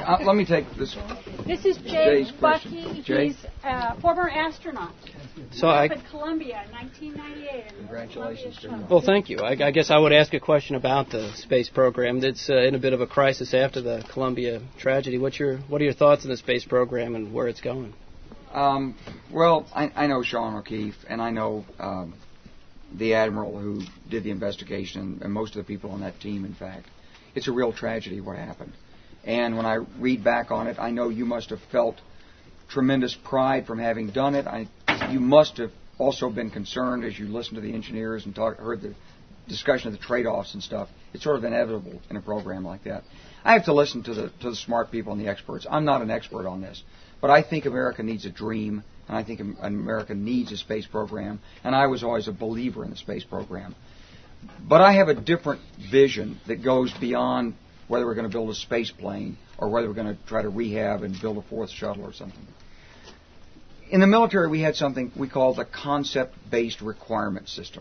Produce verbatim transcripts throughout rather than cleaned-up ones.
uh, let me take this. This is Jay Jay's Bucky. question. Jay? He's a former astronaut. So Up I, at Columbia in nineteen ninety-eight. Congratulations to you. well, thank you. I, I guess I would ask a question about the space program. That's uh, in a bit of a crisis after the Columbia tragedy. What's your What are your thoughts on the space program and where it's going? Um, well, I, I know Sean O'Keefe, and I know um, the admiral who did the investigation, and most of the people on that team, in fact. It's a real tragedy what happened. And when I read back on it, I know you must have felt tremendous pride from having done it. I, you must have also been concerned as you listened to the engineers and talk, heard the discussion of the trade-offs and stuff. It's sort of inevitable in a program like that. I have to listen to the to the smart people and the experts. I'm not an expert on this, but I think America needs a dream, and I think America needs a space program, and I was always a believer in the space program. But I have a different vision that goes beyond whether we're going to build a space plane or whether we're going to try to rehab and build a fourth shuttle or something. In the military, we had something we call the Concept-Based Requirement System,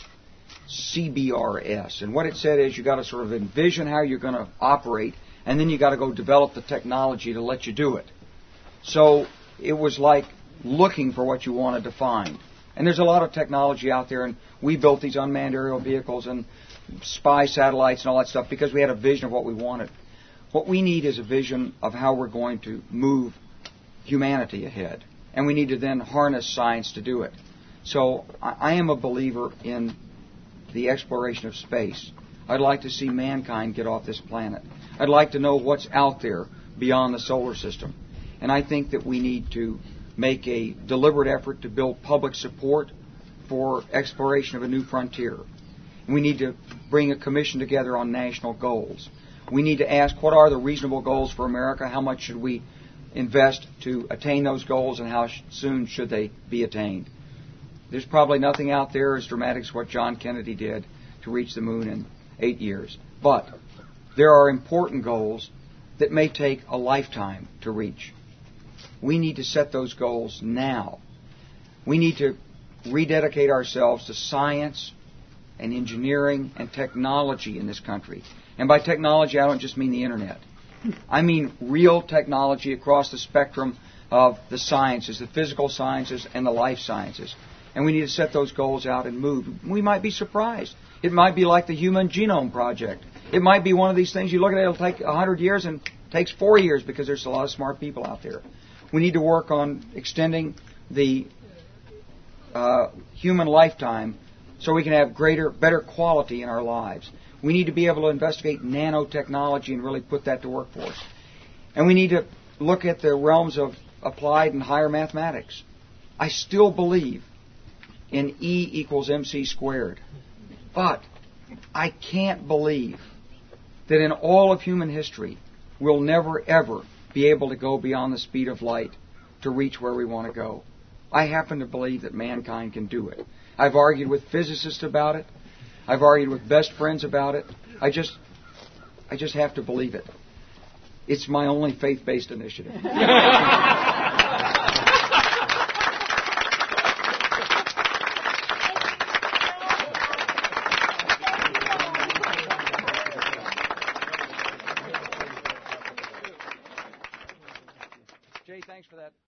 C B R S. And what it said is you got to sort of envision how you're going to operate, and then you got to go develop the technology to let you do it. So it was like looking for what you wanted to find. And there's a lot of technology out there, and we built these unmanned aerial vehicles and spy satellites and all that stuff because we had a vision of what we wanted. What we need is a vision of how we're going to move humanity ahead. And we need to then harness science to do it. So I am a believer in the exploration of space. I'd like to see mankind get off this planet. I'd like to know what's out there beyond the solar system. And I think that we need to make a deliberate effort to build public support for exploration of a new frontier. We need to bring a commission together on national goals. We need to ask what are the reasonable goals for America, how much should we invest to attain those goals, and how sh- soon should they be attained. There's probably nothing out there as dramatic as what John Kennedy did to reach the moon in eight years. But there are important goals that may take a lifetime to reach. We need to set those goals now. We need to rededicate ourselves to science and engineering and technology in this country. And by technology, I don't just mean the Internet. I mean real technology across the spectrum of the sciences, the physical sciences and the life sciences. And we need to set those goals out and move. We might be surprised. It might be like the Human Genome Project. It might be one of these things you look at it, it'll take one hundred years and it takes four years because there's a lot of smart people out there. We need to work on extending the uh, human lifetime so we can have greater, better quality in our lives. We need to be able to investigate nanotechnology and really put that to work for us. And we need to look at the realms of applied and higher mathematics. I still believe in E equals mc squared. But I can't believe that in all of human history we'll never, ever be able to go beyond the speed of light to reach where we want to go. I happen to believe that mankind can do it. I've argued with physicists about it. I've argued with best friends about it. I just, I just have to believe it. It's my only faith-based initiative. Jay, thanks for that.